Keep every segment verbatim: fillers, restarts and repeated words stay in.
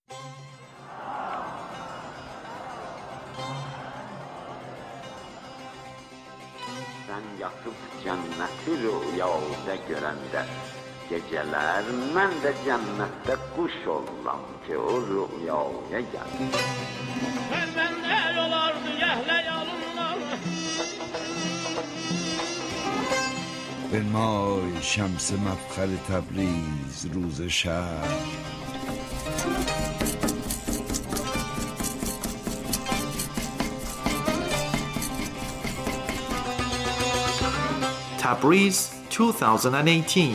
Sen yatıp cenneti rüyada görende, geceler mən də cənnətdə quş olam ki, o rüyaya gəlir. Məndən olardı yəhlə yalınlar. بنمای شمس مفخر تبریز روز شهر. Tabriz twenty eighteen.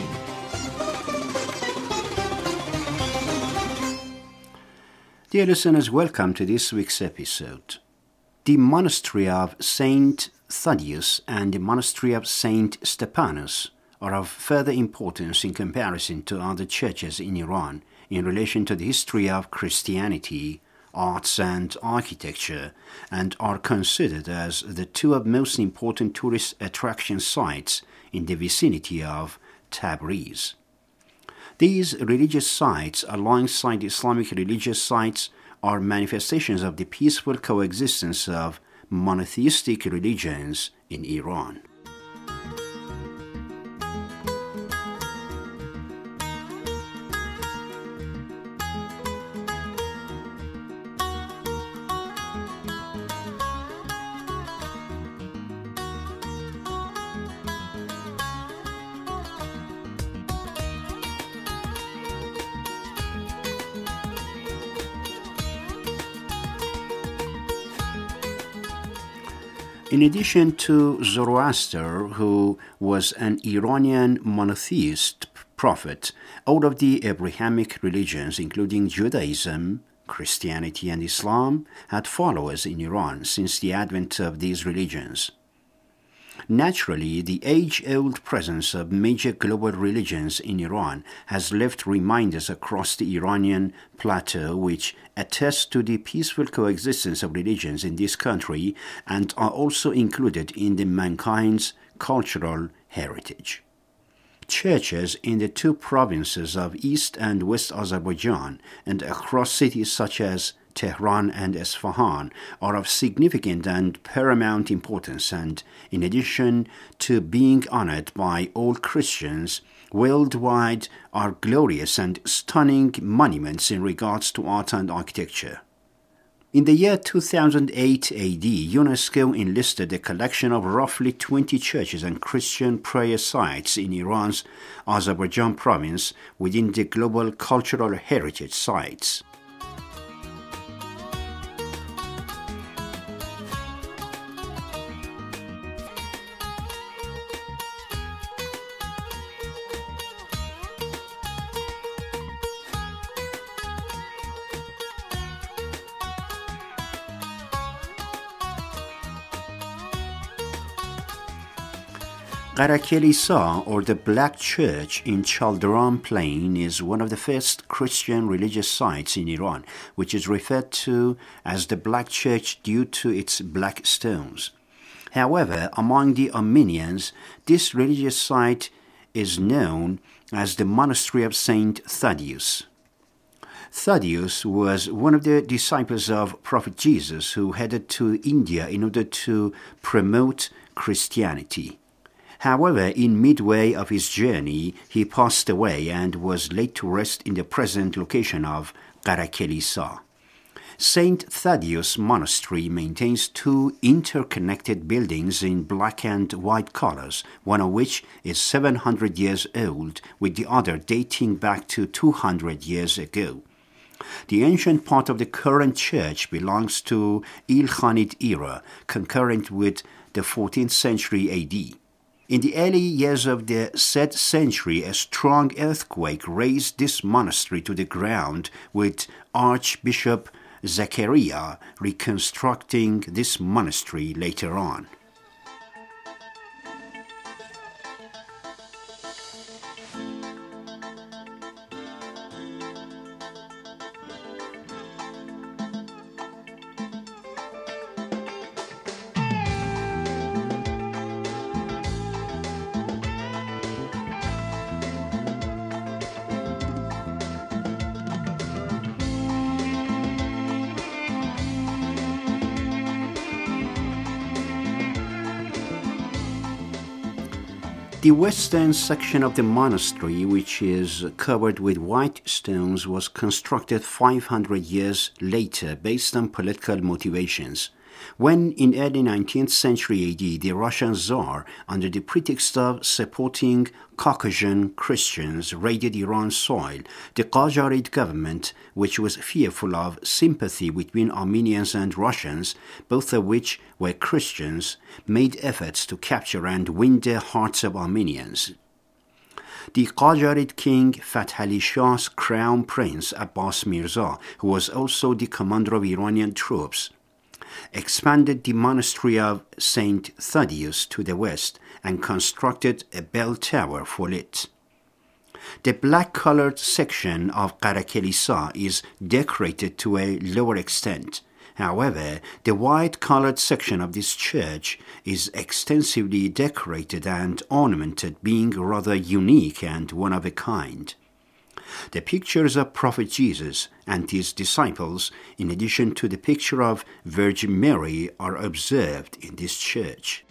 Dear listeners, welcome to this week's episode. The monastery of Saint Thaddeus and the monastery of Saint Stephanos are of further importance in comparison to other churches in Iran in relation to the history of Christianity, arts and architecture, and are considered as the two of most important tourist attraction sites in the vicinity of Tabriz. These religious sites, alongside Islamic religious sites, are manifestations of the peaceful coexistence of monotheistic religions in Iran. In addition to Zoroaster, who was an Iranian monotheist prophet, all of the Abrahamic religions, including Judaism, Christianity, and Islam, had followers in Iran since the advent of these religions. Naturally, the age-old presence of major global religions in Iran has left reminders across the Iranian plateau which attest to the peaceful coexistence of religions in this country and are also included in the mankind's cultural heritage. Churches in the two provinces of East and West Azerbaijan and across cities such as Tehran and Isfahan are of significant and paramount importance, and in addition to being honored by all Christians worldwide, are glorious and stunning monuments in regards to art and architecture. In the year two thousand eight A D, UNESCO enlisted a collection of roughly twenty churches and Christian prayer sites in Iran's Azerbaijan province within the Global Cultural Heritage Sites. Qara Kilisa, or the Black Church in Chaldiran Plain, is one of the first Christian religious sites in Iran, which is referred to as the Black Church due to its black stones. However, among the Armenians, this religious site is known as the monastery of Saint Thaddeus. Thaddeus was one of the disciples of Prophet Jesus who headed to India in order to promote Christianity. However, in midway of his journey, he passed away and was laid to rest in the present location of Qara Kilisa. Saint Thaddeus Monastery maintains two interconnected buildings in black and white colors, one of which is seven hundred years old, with the other dating back to two hundred years ago. The ancient part of the current church belongs to Ilkhanid era, concurrent with the fourteenth century A D. In the early years of the said century, a strong earthquake razed this monastery to the ground, with Archbishop Zakaria reconstructing this monastery later on. The western section of the monastery, which is covered with white stones, was constructed five hundred years later based on political motivations. When in early nineteenth century A D, the Russian Tsar, under the pretext of supporting Caucasian Christians, raided Iran's soil, the Qajarid government, which was fearful of sympathy between Armenians and Russians, both of which were Christians, made efforts to capture and win the hearts of Armenians. The Qajarid king Fath Ali Shah's crown prince Abbas Mirza, who was also the commander of Iranian troops, expanded the monastery of Saint Thaddeus to the west and constructed a bell tower for it. The black-colored section of Qara Kilisa is decorated to a lower extent. However, the white-colored section of this church is extensively decorated and ornamented, being rather unique and one of a kind. The pictures of Prophet Jesus and his disciples, in addition to the picture of Virgin Mary, are observed in this church.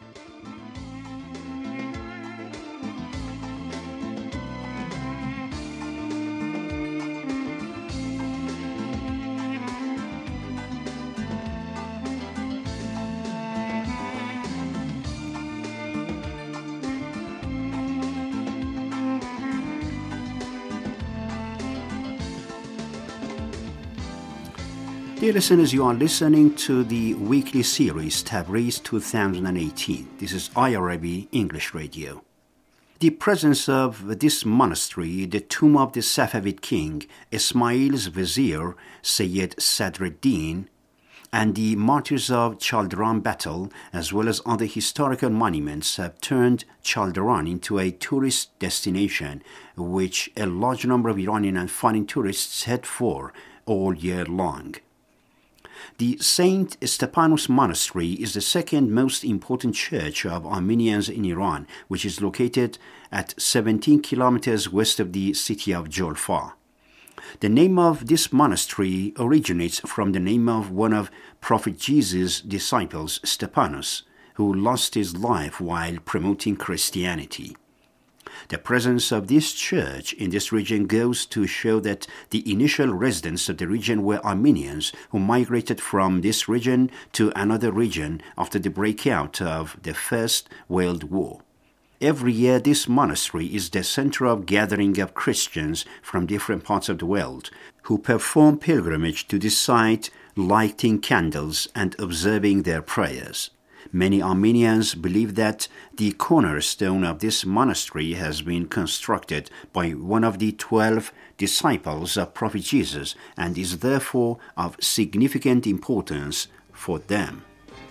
Dear listeners, you are listening to the weekly series Tabriz two thousand eighteen. This is I R A B English Radio. The presence of this monastery, the tomb of the Safavid king Ismail's vizier Sayyid Sadruddin, and the martyrs of Chaldiran battle, as well as other historical monuments, have turned Chaldiran into a tourist destination, which a large number of Iranian and foreign tourists head for all year long. The Saint Stephanos Monastery is the second most important church of Armenians in Iran, which is located at seventeen kilometers west of the city of Julfa. The name of this monastery originates from the name of one of Prophet Jesus' disciples, Stephanos, who lost his life while promoting Christianity. The presence of this church in this region goes to show that the initial residents of the region were Armenians who migrated from this region to another region after the breakout of the First World War. Every year, this monastery is the center of gathering of Christians from different parts of the world who perform pilgrimage to this site, lighting candles and observing their prayers. Many Armenians believe that the cornerstone of this monastery has been constructed by one of the twelve disciples of Prophet Jesus and is therefore of significant importance for them.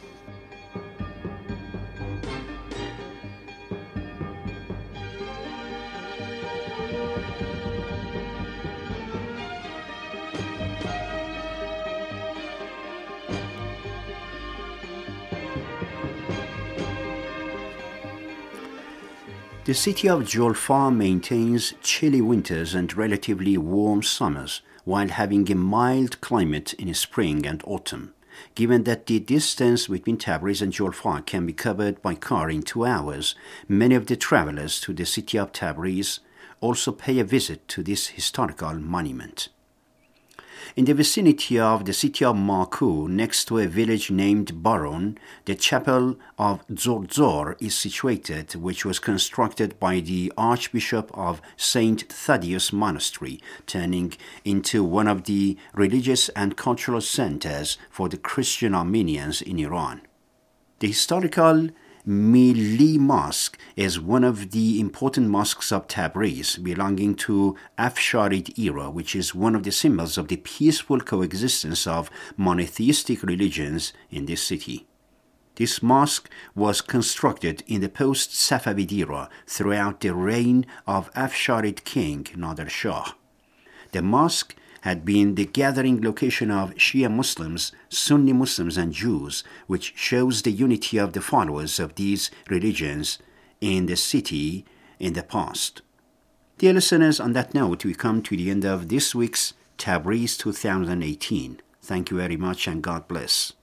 The city of Julfa maintains chilly winters and relatively warm summers, while having a mild climate in spring and autumn. Given that the distance between Tabriz and Julfa can be covered by car in two hours, many of the travelers to the city of Tabriz also pay a visit to this historical monument. In the vicinity of the city of Maku, next to a village named Baron, the chapel of Zordzor is situated, which was constructed by the Archbishop of Saint Thaddeus Monastery, turning into one of the religious and cultural centers for the Christian Armenians in Iran. The historical Milli Mosque is one of the important mosques of Tabriz, belonging to Afsharid era, which is one of the symbols of the peaceful coexistence of monotheistic religions in this city. This mosque was constructed in the post-Safavid era throughout the reign of Afsharid king Nader Shah. The mosque had been the gathering location of Shia Muslims, Sunni Muslims, and Jews, which shows the unity of the followers of these religions in the city in the past. Dear listeners, on that note, we come to the end of this week's Tabriz two thousand eighteen. Thank you very much and God bless.